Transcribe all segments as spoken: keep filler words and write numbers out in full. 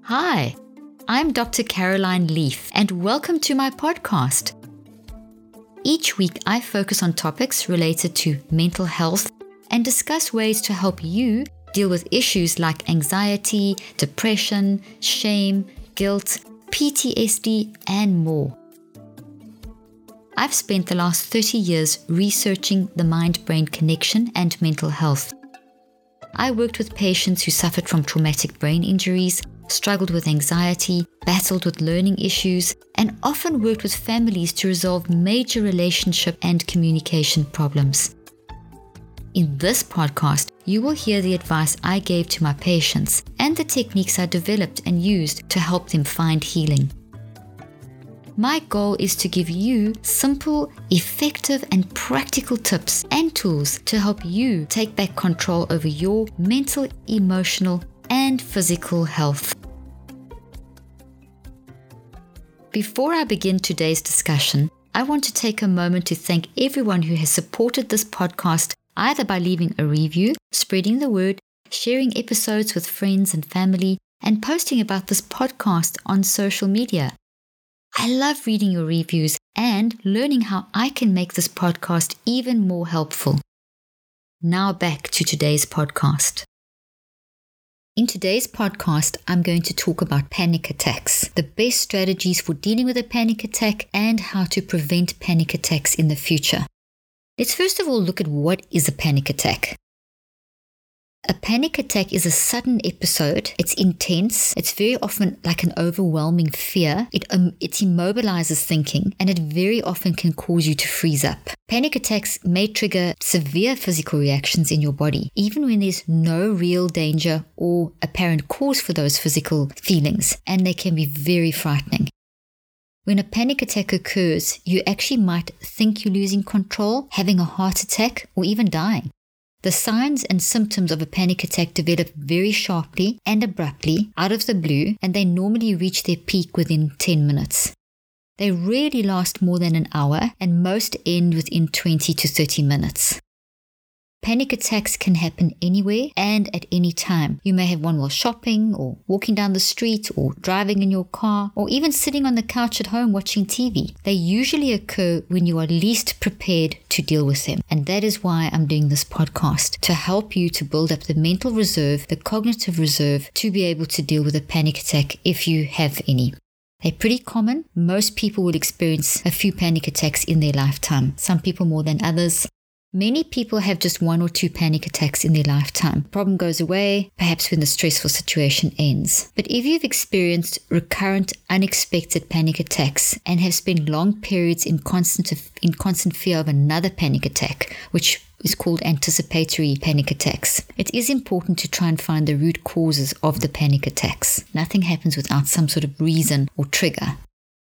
Hi, I'm Doctor Caroline Leaf, and welcome to my podcast. Each week, I focus on topics related to mental health and discuss ways to help you deal with issues like anxiety, depression, shame, guilt, P T S D, and more. I've spent the last thirty years researching the mind-brain connection and mental health. I worked with patients who suffered from traumatic brain injuries, struggled with anxiety, battled with learning issues, and often worked with families to resolve major relationship and communication problems. In this podcast, you will hear the advice I gave to my patients and the techniques I developed and used to help them find healing. My goal is to give you simple, effective, and practical tips and tools to help you take back control over your mental, emotional, and physical health. Before I begin today's discussion, I want to take a moment to thank everyone who has supported this podcast either by leaving a review, spreading the word, sharing episodes with friends and family, and posting about this podcast on social media. I love reading your reviews and learning how I can make this podcast even more helpful. Now back to today's podcast. In today's podcast, I'm going to talk about panic attacks, the best strategies for dealing with a panic attack, and how to prevent panic attacks in the future. Let's first of all look at what is a panic attack. A panic attack is a sudden episode. It's intense. It's very often like an overwhelming fear. It, um, it immobilizes thinking, and it very often can cause you to freeze up. Panic attacks may trigger severe physical reactions in your body, even when there's no real danger or apparent cause for those physical feelings, and they can be very frightening. When a panic attack occurs, you actually might think you're losing control, having a heart attack, or even dying. The signs and symptoms of a panic attack develop very sharply and abruptly out of the blue, and they normally reach their peak within ten minutes. They rarely last more than an hour, and most end within twenty to thirty minutes. Panic attacks can happen anywhere and at any time. You may have one while shopping, or walking down the street, or driving in your car, or even sitting on the couch at home watching T V. They usually occur when you are least prepared to deal with them. And that is why I'm doing this podcast, to help you to build up the mental reserve, the cognitive reserve, to be able to deal with a panic attack if you have any. They're pretty common. Most people will experience a few panic attacks in their lifetime, some people more than others. Many people have just one or two panic attacks in their lifetime. The problem goes away, perhaps when the stressful situation ends. But if you've experienced recurrent, unexpected panic attacks and have spent long periods in constant in constant fear of another panic attack, which is called anticipatory panic attacks, it is important to try and find the root causes of the panic attacks. Nothing happens without some sort of reason or trigger.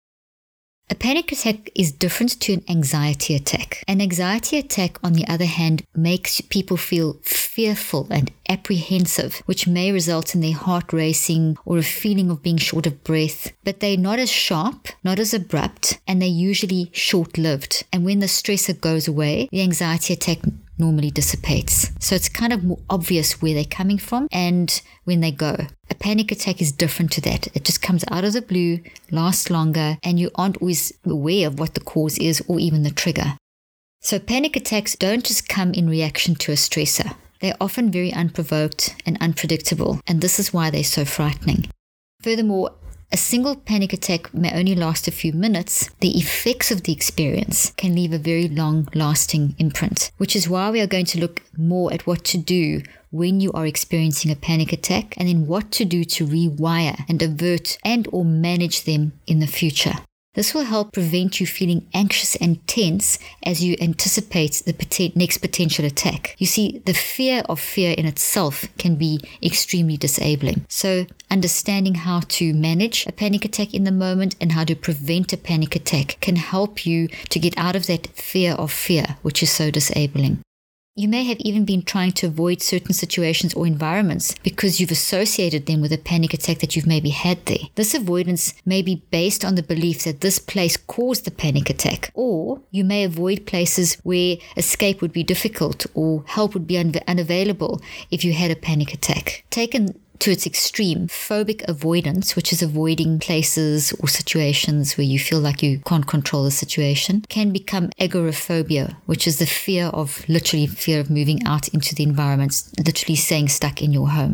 A panic attack is different to an anxiety attack. An anxiety attack, on the other hand, makes people feel fearful and apprehensive, which may result in their heart racing or a feeling of being short of breath. But they're not as sharp, not as abrupt, and they're usually short-lived. And when the stressor goes away, the anxiety attack normally dissipates. So it's kind of more obvious where they're coming from and when they go. A panic attack is different to that. It just comes out of the blue, lasts longer, and you aren't always aware of what the cause is or even the trigger. So panic attacks don't just come in reaction to a stressor. They're often very unprovoked and unpredictable, and this is why they're so frightening. Furthermore, a single panic attack may only last a few minutes. The effects of the experience can leave a very long-lasting imprint, which is why we are going to look more at what to do when you are experiencing a panic attack, and then what to do to rewire and avert and or manage them in the future. This will help prevent you feeling anxious and tense as you anticipate the poten- next potential attack. You see, the fear of fear in itself can be extremely disabling. So understanding how to manage a panic attack in the moment and how to prevent a panic attack can help you to get out of that fear of fear, which is so disabling. You may have even been trying to avoid certain situations or environments because you've associated them with a panic attack that you've maybe had there. This avoidance may be based on the belief that this place caused the panic attack, or you may avoid places where escape would be difficult or help would be un- unavailable if you had a panic attack. Taken to its extreme, phobic avoidance, which is avoiding places or situations where you feel like you can't control the situation, can become agoraphobia, which is the fear of, literally fear of moving out into the environment, literally staying stuck in your home.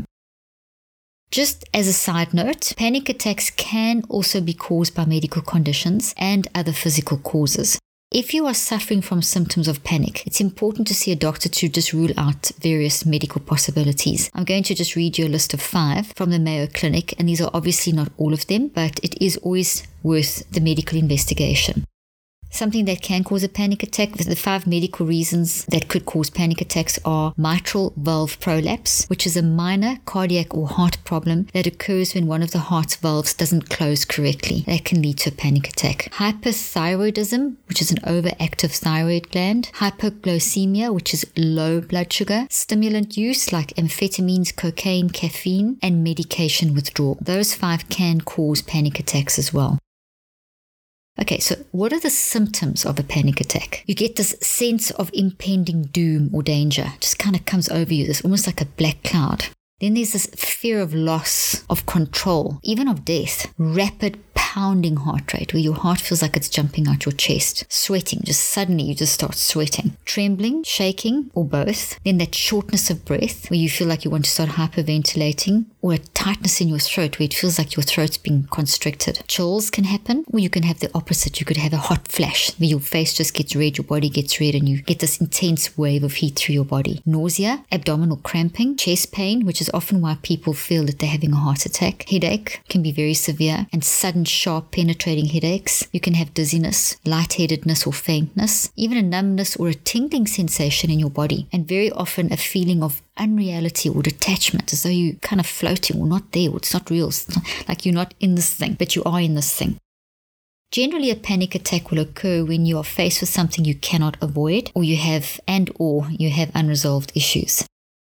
Just as a side note, panic attacks can also be caused by medical conditions and other physical causes. If you are suffering from symptoms of panic, it's important to see a doctor to just rule out various medical possibilities. I'm going to just read you a list of five from the Mayo Clinic, and these are obviously not all of them, but it is always worth the medical investigation. Something that can cause a panic attack, the five medical reasons that could cause panic attacks are mitral valve prolapse, which is a minor cardiac or heart problem that occurs when one of the heart's valves doesn't close correctly. That can lead to a panic attack. Hyperthyroidism, which is an overactive thyroid gland. Hypoglycemia, which is low blood sugar. Stimulant use like amphetamines, cocaine, caffeine, and medication withdrawal. Those five can cause panic attacks as well. Okay, so what are the symptoms of a panic attack? You get this sense of impending doom or danger. It just kind of comes over you. It's almost like a black cloud. Then there's this fear of loss of control, even of death. Rapid pounding heart rate, where your heart feels like it's jumping out your chest. Sweating, just suddenly you just start sweating. Trembling, shaking, or both. Then that shortness of breath, where you feel like you want to start hyperventilating, or a tightness in your throat, where it feels like your throat's being constricted. Chills can happen, or you can have the opposite. You could have a hot flash, where your face just gets red, your body gets red, and you get this intense wave of heat through your body. Nausea, abdominal cramping, chest pain, which is often why people feel that they're having a heart attack. Headache can be very severe, and sudden sharp penetrating headaches. You can have dizziness, lightheadedness or faintness, even a numbness or a tingling sensation in your body, and very often a feeling of unreality or detachment, as though you're kind of floating or not there, or it's not real. It's not, like you're not in this thing, but you are in this thing. Generally, a panic attack will occur when you are faced with something you cannot avoid, or you have and or you have unresolved issues.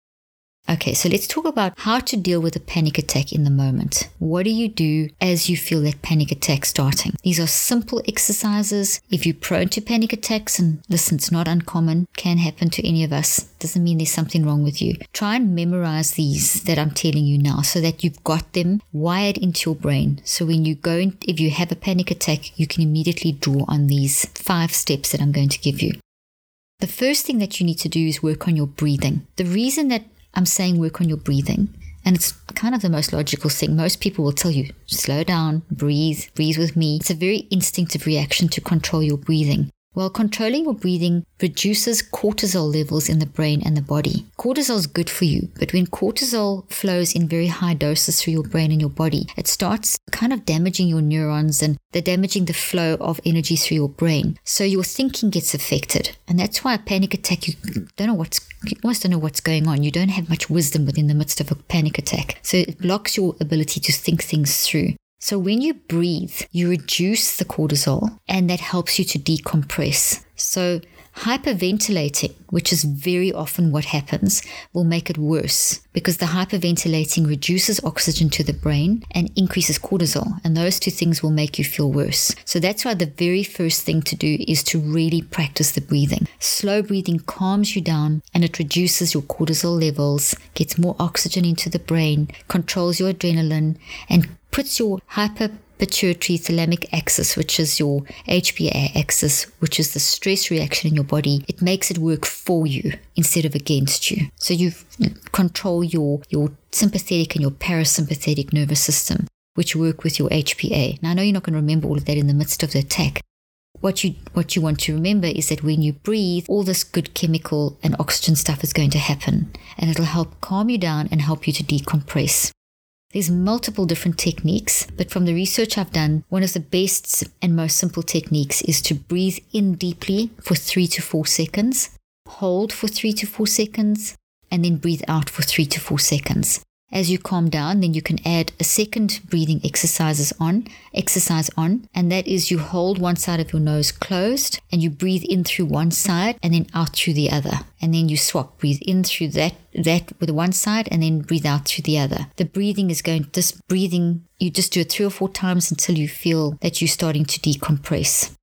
Okay, so let's talk about how to deal with a panic attack in the moment. What do you do as you feel that panic attack starting? These are simple exercises. If you're prone to panic attacks, and listen, it's not uncommon, can happen to any of us, doesn't mean there's something wrong with you. Try and memorize these that I'm telling you now so that you've got them wired into your brain. So when you go in, if you have a panic attack, you can immediately draw on these five steps that I'm going to give you. The first thing that you need to do is work on your breathing. The reason that I'm saying work on your breathing, and it's kind of the most logical thing. Most people will tell you, slow down, breathe, breathe with me. It's a very instinctive reaction to control your breathing. Well, controlling your breathing reduces cortisol levels in the brain and the body. Cortisol is good for you, but when cortisol flows in very high doses through your brain and your body, it starts kind of damaging your neurons, and they're damaging the flow of energy through your brain. So your thinking gets affected. And that's why a panic attack, you don't know what's, you almost don't know what's going on. You don't have much wisdom within the midst of a panic attack. So it blocks your ability to think things through. So when you breathe, you reduce the cortisol, and that helps you to decompress. So hyperventilating, which is very often what happens, will make it worse, because the hyperventilating reduces oxygen to the brain and increases cortisol, and those two things will make you feel worse. So that's why the very first thing to do is to really practice the breathing. Slow breathing calms you down, and it reduces your cortisol levels, gets more oxygen into the brain, controls your adrenaline, and puts your hyperpituitary thalamic axis, which is your H P A axis, which is the stress reaction in your body. It makes it work for you instead of against you. So you control your, your sympathetic and your parasympathetic nervous system, which work with your H P A. Now, I know you're not going to remember all of that in the midst of the attack. What you what you want to remember is that when you breathe, all this good chemical and oxygen stuff is going to happen, and it'll help calm you down and help you to decompress. There's multiple different techniques, but from the research I've done, one of the best and most simple techniques is to breathe in deeply for three to four seconds, hold for three to four seconds, and then breathe out for three to four seconds. As you calm down, then you can add a second breathing exercises on, exercise on, and that is you hold one side of your nose closed and you breathe in through one side and then out through the other. And then you swap, breathe in through that, that with one side and then breathe out through the other. The breathing is going, this breathing, you just do it three or four times until you feel that you're starting to decompress.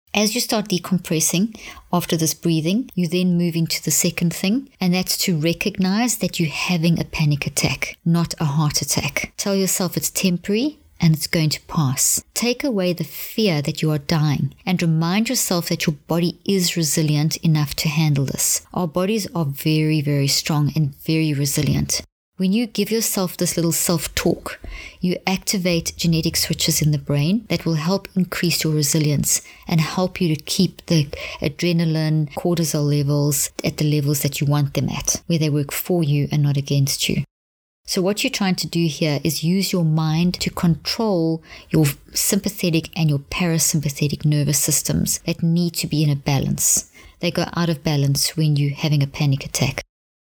As you start decompressing after this breathing, you then move into the second thing, and that's to recognize that you're having a panic attack, not a heart attack. Tell yourself it's temporary and it's going to pass. Take away the fear that you are dying and remind yourself that your body is resilient enough to handle this. Our bodies are very, very strong and very resilient. When you give yourself this little self-talk, you activate genetic switches in the brain that will help increase your resilience and help you to keep the adrenaline, cortisol levels at the levels that you want them at, where they work for you and not against you. So what you're trying to do here is use your mind to control your sympathetic and your parasympathetic nervous systems that need to be in a balance. They go out of balance when you're having a panic attack.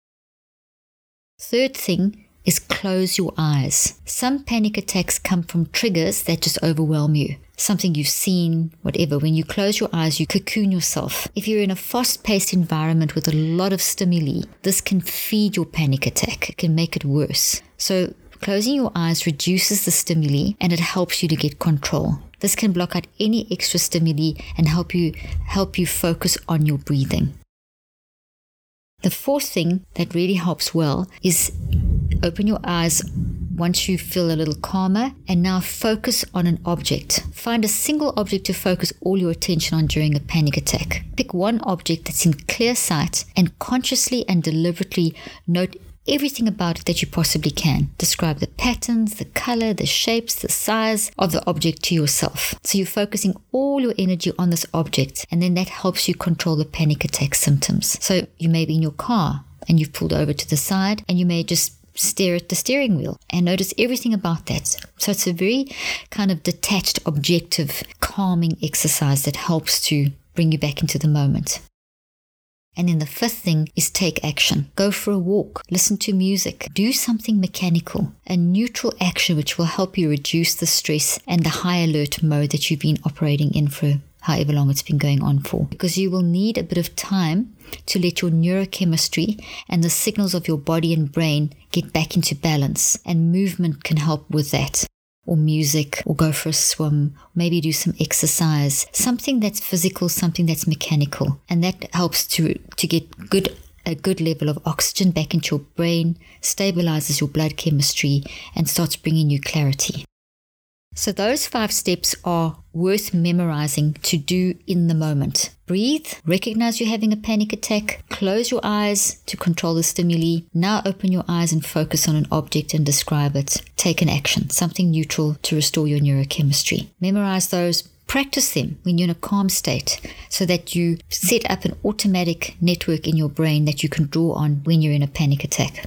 Third thing is close your eyes. Some panic attacks come from triggers that just overwhelm you. Something you've seen, whatever. When you close your eyes, you cocoon yourself. If you're in a fast-paced environment with a lot of stimuli, this can feed your panic attack. It can make it worse. So closing your eyes reduces the stimuli and it helps you to get control. This can block out any extra stimuli and help you help you focus on your breathing. The fourth thing that really helps well is open your eyes once you feel a little calmer and now focus on an object. Find a single object to focus all your attention on during a panic attack. Pick one object that's in clear sight and consciously and deliberately note everything about it that you possibly can. Describe the patterns, the color, the shapes, the size of the object to yourself. So you're focusing all your energy on this object, and then that helps you control the panic attack symptoms. So you may be in your car and you've pulled over to the side and you may just stare at the steering wheel and notice everything about that. So it's a very kind of detached, objective, calming exercise that helps to bring you back into the moment. And then the fifth thing is take action. Go for a walk, listen to music, do something mechanical, a neutral action which will help you reduce the stress and the high alert mode that you've been operating in for however long it's been going on for. Because you will need a bit of time to let your neurochemistry and the signals of your body and brain get back into balance, and movement can help with that. Or music, or go for a swim, maybe do some exercise, something that's physical, something that's mechanical. And that helps to to get good a good level of oxygen back into your brain, stabilizes your blood chemistry, and starts bringing you clarity. So those five steps are worth memorizing to do in the moment. Breathe, recognize you're having a panic attack, close your eyes to control the stimuli. Now open your eyes and focus on an object and describe it. Take an action, something neutral to restore your neurochemistry. Memorize those, practice them when you're in a calm state so that you set up an automatic network in your brain that you can draw on when you're in a panic attack.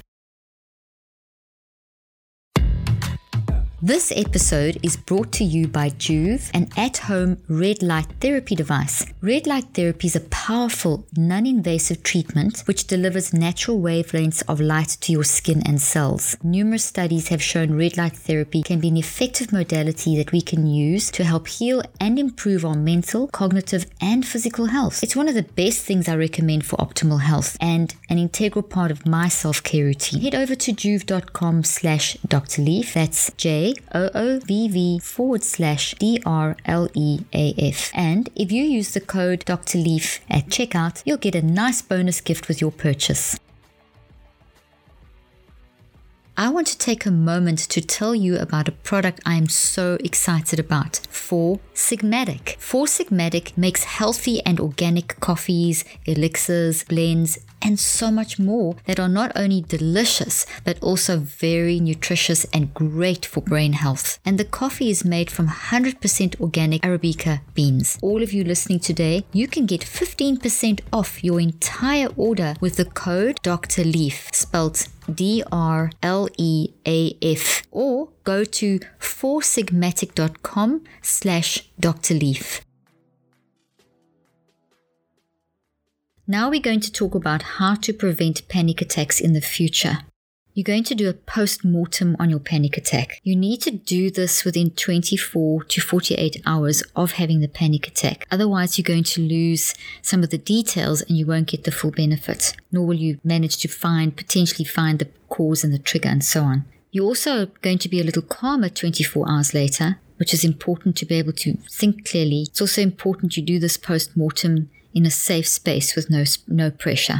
This episode is brought to you by Joovv, an at-home red light therapy device. Red light therapy is a powerful, non-invasive treatment which delivers natural wavelengths of light to your skin and cells. Numerous studies have shown red light therapy can be an effective modality that we can use to help heal and improve our mental, cognitive, and physical health. It's one of the best things I recommend for optimal health and an integral part of my self-care routine. Head over to joovv.com slash Dr. Leaf. That's J O O V V forward slash D R L E A F. And if you use the code Doctor Leaf at checkout, you'll get a nice bonus gift with your purchase. I want to take a moment to tell you about a product I am so excited about, Four Sigmatic. Four Sigmatic makes healthy and organic coffees, elixirs, blends, and so much more that are not only delicious, but also very nutritious and great for brain health. And the coffee is made from one hundred percent organic Arabica beans. All of you listening today, you can get fifteen percent off your entire order with the code Doctor Leaf, spelled D R L E A F, or go to four sigmatic dot com slash Doctor Leaf. Now we're going to talk about how to prevent panic attacks in the future. You're going to do a post-mortem on your panic attack. You need to do this within twenty-four to forty-eight hours of having the panic attack. Otherwise, you're going to lose some of the details and you won't get the full benefit, nor will you manage to find, potentially find the cause and the trigger and so on. You're also going to be a little calmer twenty-four hours later, which is important to be able to think clearly. It's also important you do this post-mortem in a safe space with no, no pressure.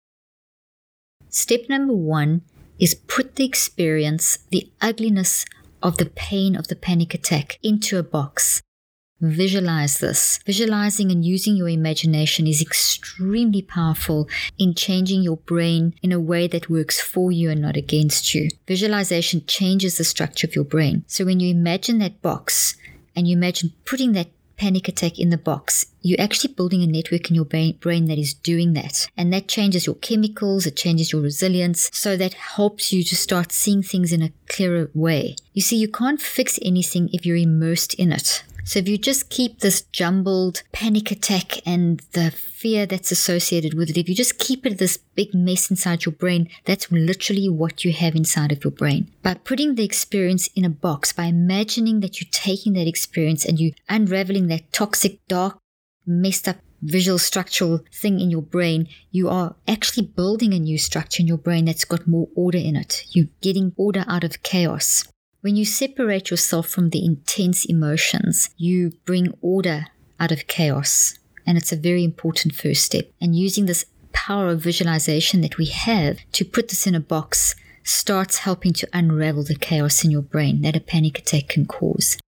Step number one is put the experience, the ugliness of the pain of the panic attack into a box. Visualize this. Visualizing and using your imagination is extremely powerful in changing your brain in a way that works for you and not against you. Visualization changes the structure of your brain. So when you imagine that box and you imagine putting that panic attack in the box, you're actually building a network in your brain that is doing that. And that changes your chemicals, it changes your resilience. So that helps you to start seeing things in a clearer way. You see, you can't fix anything if you're immersed in it. So if you just keep this jumbled panic attack and the fear that's associated with it, if you just keep it this big mess inside your brain, that's literally what you have inside of your brain. By putting the experience in a box, by imagining that you're taking that experience and you unraveling that toxic, dark, messed up visual structural thing in your brain, you are actually building a new structure in your brain that's got more order in it. You're getting order out of chaos. When you separate yourself from the intense emotions, you bring order out of chaos. And it's a very important first step. And using this power of visualization that we have to put this in a box starts helping to unravel the chaos in your brain that a panic attack can cause.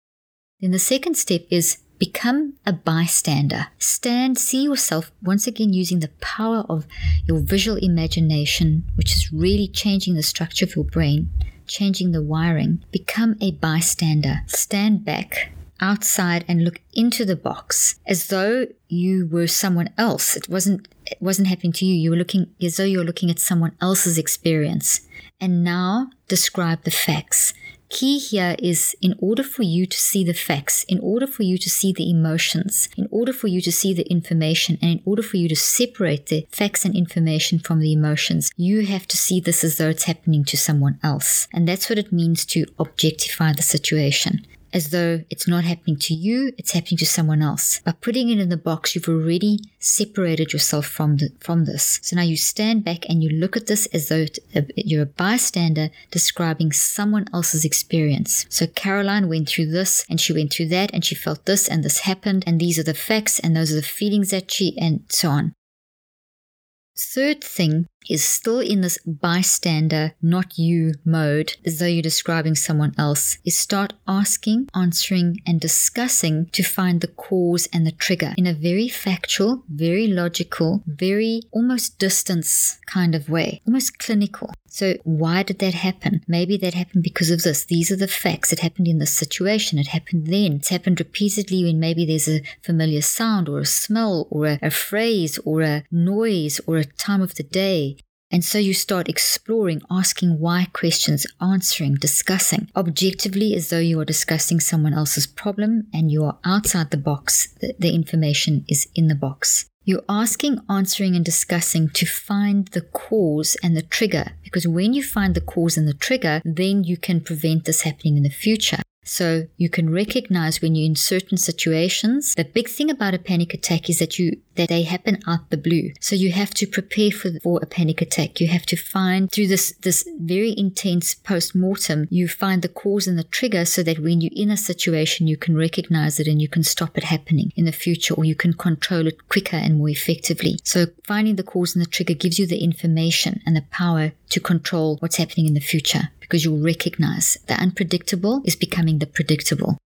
Then the second step is become a bystander. Stand, see yourself once again using the power of your visual imagination, which is really changing the structure of your brain, changing the wiring. Become a bystander. Stand back outside and look into the box as though you were someone else. It wasn't it wasn't happening to you. You were looking as though you were looking at someone else's experience. And now describe the facts. Key here is, in order for you to see the facts, in order for you to see the emotions, in order for you to see the information, and in order for you to separate the facts and information from the emotions, you have to see this as though it's happening to someone else. And that's what it means to objectify the situation. As though it's not happening to you, it's happening to someone else. By putting it in the box, you've already separated yourself from the, from this. So now you stand back and you look at this as though you're a bystander describing someone else's experience. So Caroline went through this and she went through that and she felt this and this happened and these are the facts and those are the feelings that she, and so on. Third thing is still in this bystander, not you mode, as though you're describing someone else, is start asking, answering, and discussing to find the cause and the trigger in a very factual, very logical, very almost distance kind of way, almost clinical. So why did that happen? Maybe that happened because of this. These are the facts. It happened in this situation. It happened then. It's happened repeatedly when maybe there's a familiar sound or a smell or a, a phrase or a noise or a time of the day. And so you start exploring, asking why questions, answering, discussing, objectively as though you are discussing someone else's problem and you are outside the box. The, the information is in the box. You're asking, answering, and discussing to find the cause and the trigger, because when you find the cause and the trigger, then you can prevent this happening in the future. So you can recognize when you're in certain situations. The big thing about a panic attack is that you that they happen out the blue. So you have to prepare for, for a panic attack. You have to find, through this, this very intense post-mortem, you find the cause and the trigger so that when you're in a situation, you can recognize it and you can stop it happening in the future, or you can control it quicker and more effectively. So finding the cause and the trigger gives you the information and the power to control what's happening in the future, because you'll recognize the unpredictable is becoming the predictable.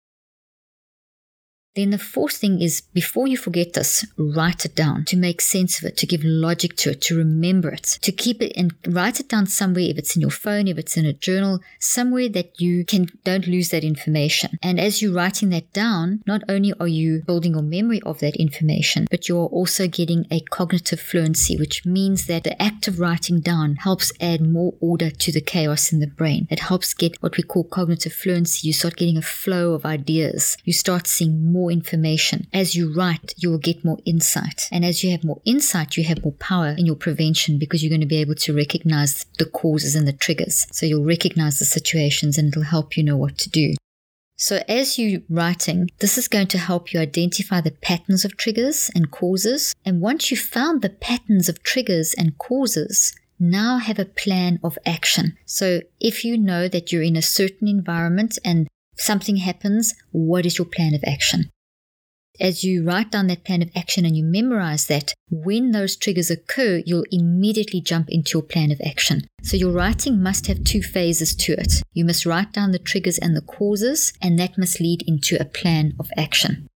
Then the fourth thing is, before you forget this, write it down to make sense of it, to give logic to it, to remember it, to keep it and write it down somewhere, if it's in your phone, if it's in a journal, somewhere that you can don't lose that information. And as you're writing that down, not only are you building your memory of that information, but you're also getting a cognitive fluency, which means that the act of writing down helps add more order to the chaos in the brain. It helps get what we call cognitive fluency. You start getting a flow of ideas. You start seeing more information. As you write, you will get more insight. And as you have more insight, you have more power in your prevention, because you're going to be able to recognize the causes and the triggers. So you'll recognize the situations and it'll help you know what to do. So as you're writing, this is going to help you identify the patterns of triggers and causes. And once you've found the patterns of triggers and causes, now have a plan of action. So if you know that you're in a certain environment and something happens, what is your plan of action? As you write down that plan of action and you memorize that, when those triggers occur, you'll immediately jump into your plan of action. So your writing must have two phases to it. You must write down the triggers and the causes, and that must lead into a plan of action.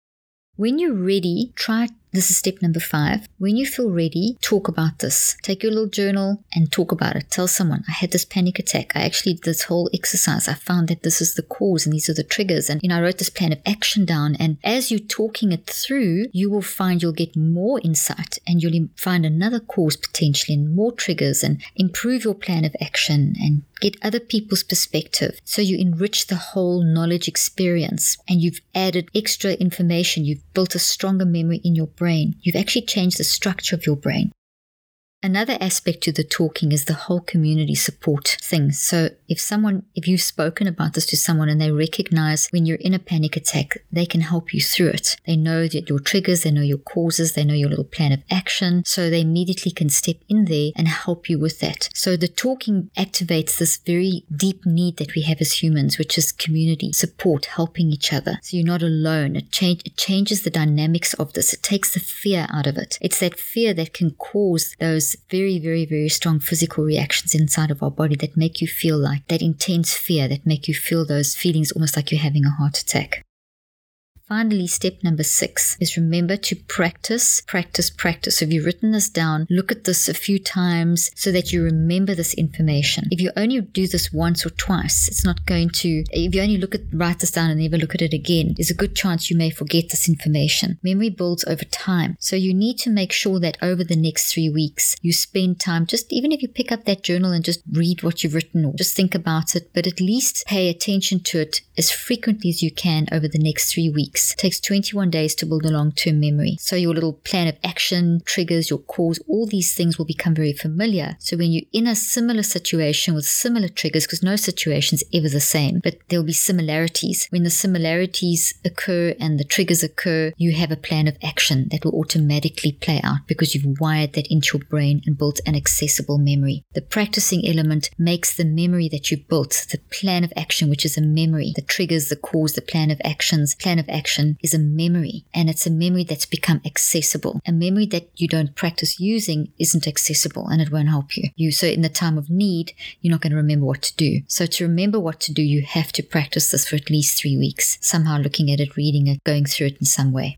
When you're ready, try, this is step number five. When you feel ready, talk about this. Take your little journal and talk about it. Tell someone, I had this panic attack. I actually did this whole exercise. I found that this is the cause and these are the triggers. And, you know, I wrote this plan of action down. And as you're talking it through, you will find you'll get more insight and you'll find another cause potentially and more triggers and improve your plan of action and get other people's perspective. So you enrich the whole knowledge experience and you've added extra information. You've built a stronger memory in your brain. You've actually changed the structure of your brain. Another aspect to the talking is the whole community support thing. So if someone, if you've spoken about this to someone and they recognize when you're in a panic attack, they can help you through it. They know that your triggers, they know your causes, they know your little plan of action. So they immediately can step in there and help you with that. So the talking activates this very deep need that we have as humans, which is community support, helping each other. So you're not alone. It, change, it changes the dynamics of this. It takes the fear out of it. It's that fear that can cause those very, very, very strong physical reactions inside of our body that make you feel like that intense fear, that make you feel those feelings almost like you're having a heart attack. Finally, step number six is remember to practice, practice, practice. So if you've written this down, look at this a few times so that you remember this information. If you only do this once or twice, it's not going to, if you only look at, write this down and never look at it again, there's a good chance you may forget this information. Memory builds over time. So you need to make sure that over the next three weeks, you spend time, just even if you pick up that journal and just read what you've written or just think about it, but at least pay attention to it as frequently as you can over the next three weeks. It takes twenty-one days to build a long-term memory. So your little plan of action, triggers, your cause, all these things will become very familiar. So when you're in a similar situation with similar triggers, because no situation is ever the same, but there'll be similarities. When the similarities occur and the triggers occur, you have a plan of action that will automatically play out because you've wired that into your brain and built an accessible memory. The practicing element makes the memory that you built, the plan of action, which is a memory, the triggers, the cause, the plan of actions, plan of action is a memory, and it's a memory that's become accessible. A memory that you don't practice using isn't accessible and it won't help you. You so in the time of need, you're not going to remember what to do. So to remember what to do, you have to practice this for at least three weeks, somehow looking at it, reading it, going through it in some way.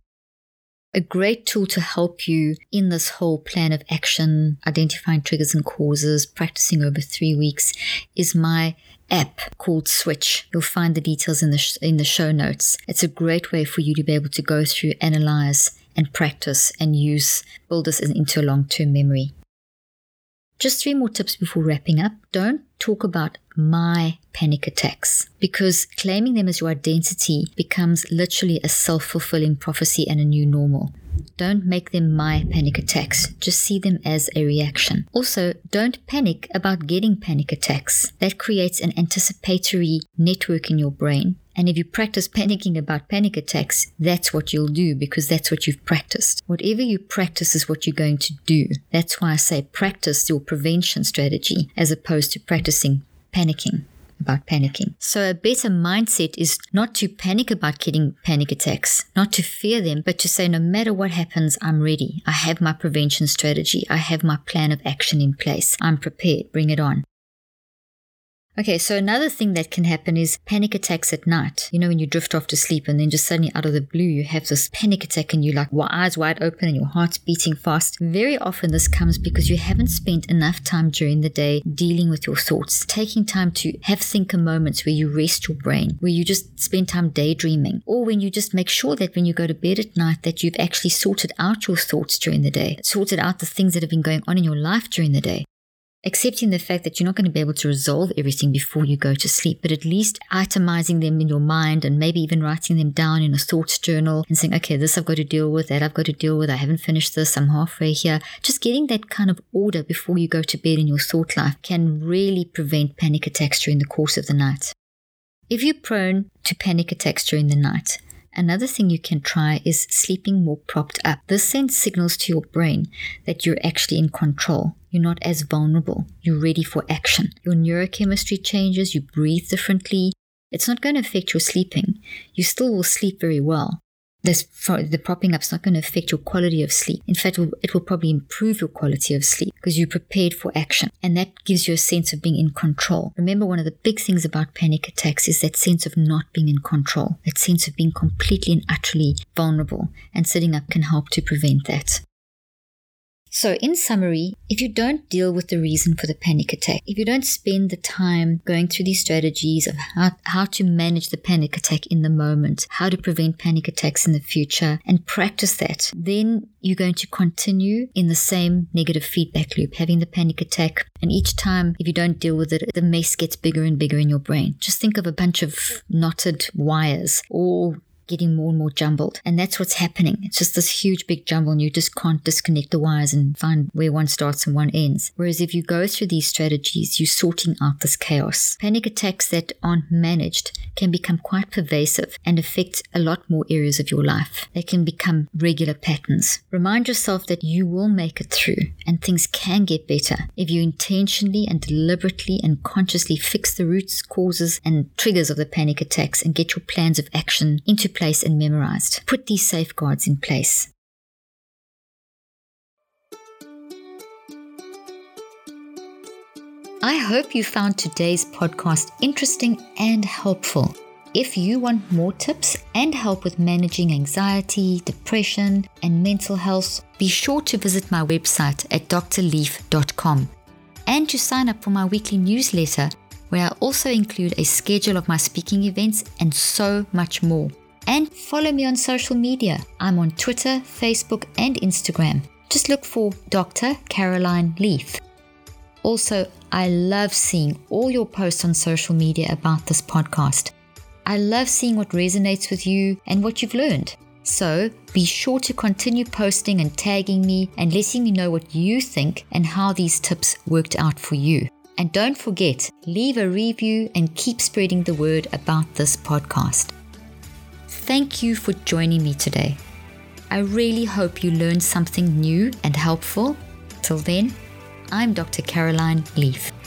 A great tool to help you in this whole plan of action, identifying triggers and causes, practicing over three weeks, is my app called Switch. You'll find the details in the sh- in the show notes. It's a great way for you to be able to go through, analyze, and practice and use, build this into a long-term memory. Just three more tips before wrapping up. Don't talk about my panic attacks, because claiming them as your identity becomes literally a self-fulfilling prophecy and a new normal. Don't make them my panic attacks. Just see them as a reaction. Also, don't panic about getting panic attacks. That creates an anticipatory network in your brain. And if you practice panicking about panic attacks, that's what you'll do because that's what you've practiced. Whatever you practice is what you're going to do. That's why I say practice your prevention strategy as opposed to practicing panicking about panicking. So a better mindset is not to panic about getting panic attacks, not to fear them, but to say no matter what happens, I'm ready. I have my prevention strategy. I have my plan of action in place. I'm prepared. Bring it on. Okay, so another thing that can happen is panic attacks at night. You know, when you drift off to sleep and then just suddenly out of the blue, you have this panic attack and you're like eyes wide open and your heart's beating fast. Very often this comes because you haven't spent enough time during the day dealing with your thoughts, taking time to have thinker moments where you rest your brain, where you just spend time daydreaming, or when you just make sure that when you go to bed at night that you've actually sorted out your thoughts during the day, sorted out the things that have been going on in your life during the day. Accepting the fact that you're not going to be able to resolve everything before you go to sleep, but at least itemizing them in your mind and maybe even writing them down in a thoughts journal and saying, okay, this I've got to deal with, that I've got to deal with, I haven't finished this, I'm halfway here. Just getting that kind of order before you go to bed in your thought life can really prevent panic attacks during the course of the night. If you're prone to panic attacks during the night, another thing you can try is sleeping more propped up. This sends signals to your brain that you're actually in control. You're not as vulnerable. You're ready for action. Your neurochemistry changes. You breathe differently. it's not going to affect your sleeping. You still will sleep very well. This, the propping up is not going to affect your quality of sleep. In fact, it will, it will probably improve your quality of sleep because you're prepared for action. And that gives you a sense of being in control. Remember, one of the big things about panic attacks is that sense of not being in control, that sense of being completely and utterly vulnerable. And sitting up can help to prevent that. So in summary, if you don't deal with the reason for the panic attack, if you don't spend the time going through these strategies of how, how to manage the panic attack in the moment, how to prevent panic attacks in the future, and practice that, then you're going to continue in the same negative feedback loop, having the panic attack. And each time, if you don't deal with it, the mess gets bigger and bigger in your brain. Just think of a bunch of knotted wires all getting more and more jumbled. And that's what's happening. It's just this huge big jumble and you just can't disconnect the wires and find where one starts and one ends. Whereas if you go through these strategies, you're sorting out this chaos. Panic attacks that aren't managed can become quite pervasive and affect a lot more areas of your life. They can become regular patterns. Remind yourself that you will make it through and things can get better if you intentionally and deliberately and consciously fix the roots, causes, and triggers of the panic attacks and get your plans of action into place and memorized. Put these safeguards in place. I hope you found today's podcast interesting and helpful. If you want more tips and help with managing anxiety, depression, and mental health, be sure to visit my website at d r leaf dot com and to sign up for my weekly newsletter, where I also include a schedule of my speaking events and so much more. And follow me on social media. I'm on Twitter, Facebook, and Instagram. Just look for Doctor Caroline Leaf. Also, I love seeing all your posts on social media about this podcast. I love seeing what resonates with you and what you've learned. So be sure to continue posting and tagging me and letting me know what you think and how these tips worked out for you. And don't forget, leave a review and keep spreading the word about this podcast. Thank you for joining me today. I really hope you learned something new and helpful. Till then, I'm Doctor Caroline Leaf.